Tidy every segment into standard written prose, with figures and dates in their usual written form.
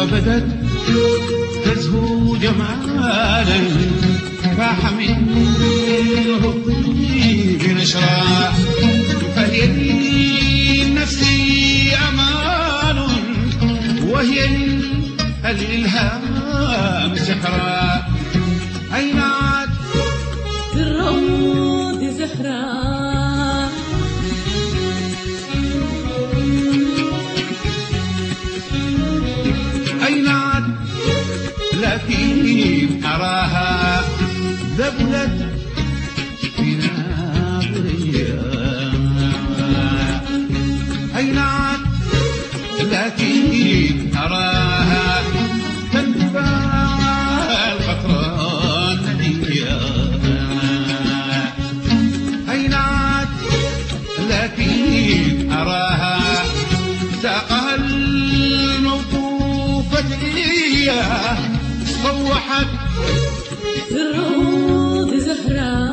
وبدت تزهو جمالا فاح منه الطيب نشرا فهي لنفسي أمان وهي الإلهام سحرا أين عاد في الروض زهرا أين عاد لكن أراها ذبلت في ناظريا أين عاد لكن أراها تنبع القطران نديا أين عاد لكن أراها ساقها الموقوفة إياه صوحت في الروض زهرا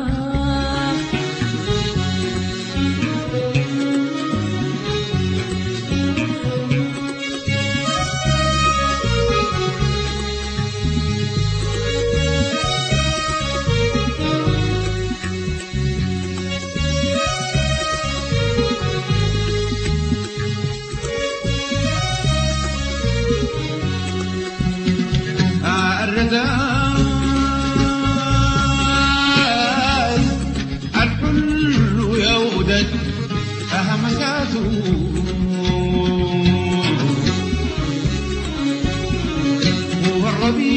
الحل يودد همساته هو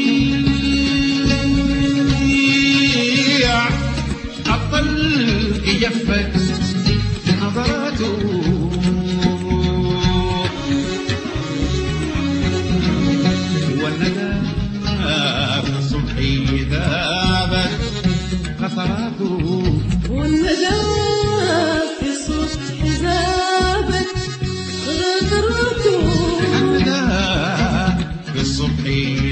الربيع الطلق جفت نظراته والندى في الصبح ذابت قطراته والندى في الصبح ذابت قطراته الندى في الصبح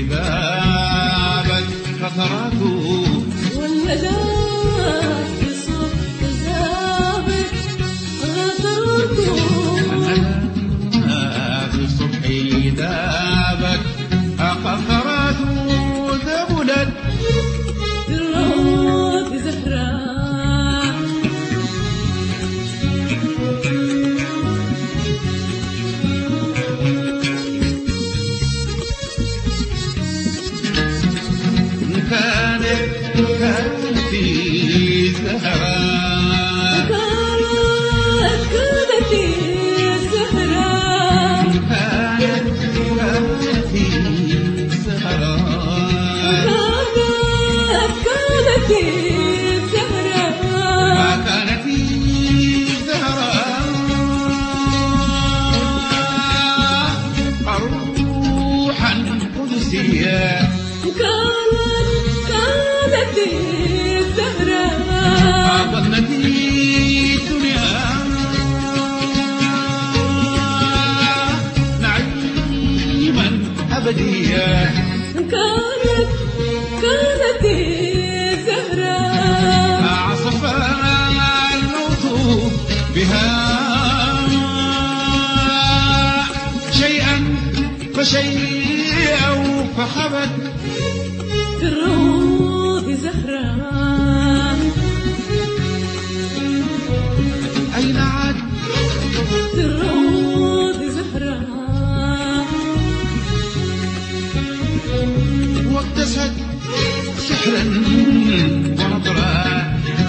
ذابت قطراته والندى في الصبح ذابت قطراته الندى في الصبح ذابت قطراته ذبلت في الروض زهرا كانت في زهرا كانت في زهرا كانت في زهرا كانت في زهرا ما كان في زهرا روحا قدسيا كانت في زهرا ظنت الدنيا نعيما أبديا كانت في زهرا عصف الموت بها شيئا فشيئا فخبت في الروض زهرا أين عاد في الروض زهرا واكتست سحرا ونظرا